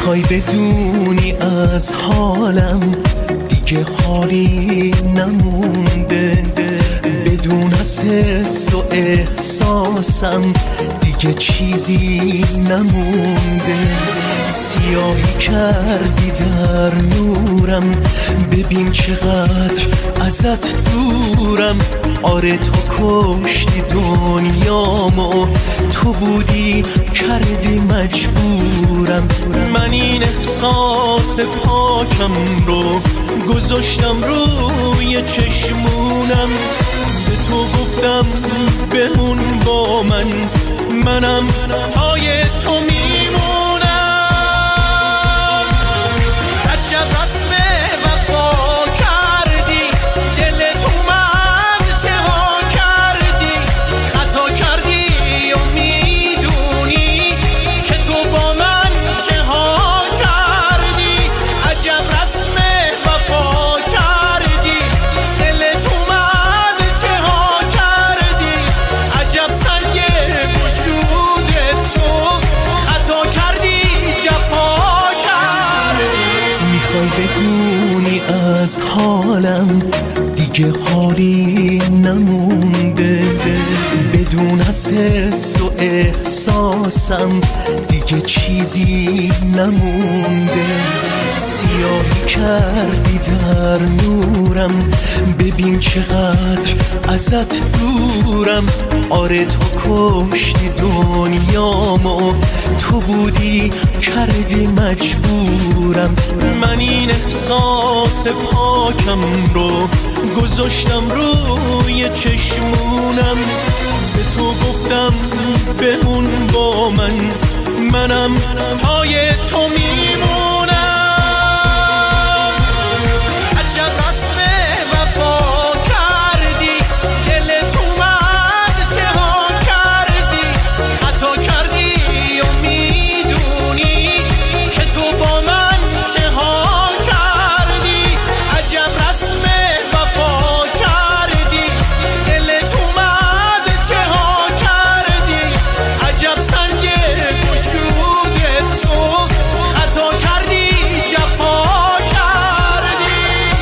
میخوای بدونی از حالم دیگه حالی نمونده، بدون از حس و احساسم دیگه چیزی نمونده. سیاهی کردی در نورم، ببین چقدر ازت دورم. آره تو کشتی دنیامو، تو بودی کردی مجبورم. من این احساس پاکم رو گذاشتم روی چشمونم، به تو گفتم بمون با من، منم پای تو میمونم. عجب رسم وفا کردی، دلت اومد چه ها کردی، خطا کردی و میدونی که تو با من چه ها کردی. عجب رسم وفا کردی، دلت اومد چه ها کردی، عجب سنگ وجود تو خطا کردی جفا کردی. میخوای بدونی از حالم دیگه حالی نمونده، بدون از حس و احساسم دیگه چیزی نمونده. سیاهی کردی در نورم، ببین چقدر ازت دورم. آره تو کشتی دنیامو، تو بودی کردی مجبورم. من این احساس پاکم رو گذاشتم روی چشمونم، به تو گفتم بمون با من، منم پای تو میمونم. عجب رسم وفا کردی، دلت اومد چه ها کردی، خطا کردی و میدونی که تو با من چه ها کردی. عجب رسم وفا کردی، دلت اومد چه ها کردی، عجب سنگ وجود تو خطا کردی جفا کردی.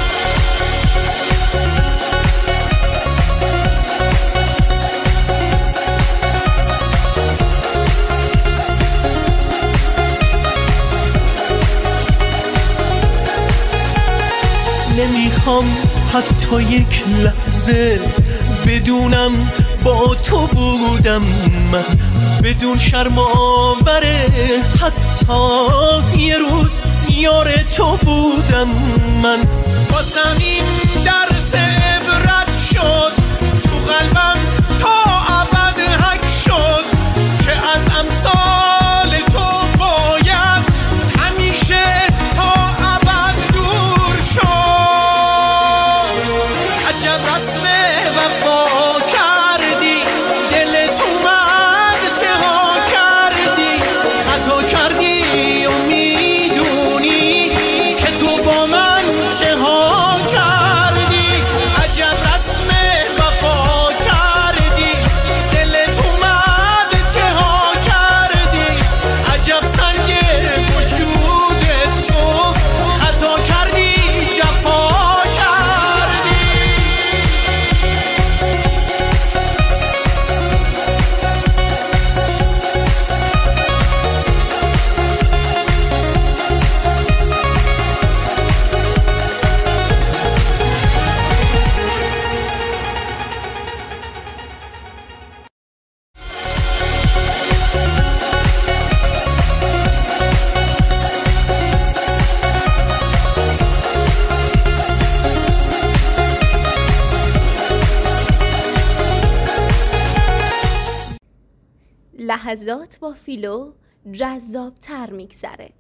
نمیخوام حتی یک لحظه بدونم با تو بودم من، بدون شرم آوره حتی یه روز یار تو بودم من. واسم این درس عبرت شد، تو قلبم تا ابد حک شد که از امثال تو باید همیشه تا ابد دور شد. عجب رسم وفا کردی، دلت اومد چه ها کردی، خطا کردی و میدونی که تو با من چه ها کردی. عجب رسم وفا کردی، دلت اومد چه ها کردی، عجب سنگ وجود تو خطا کردی جفا کردی. لحظات با فیلو جذاب‌تر میگذره.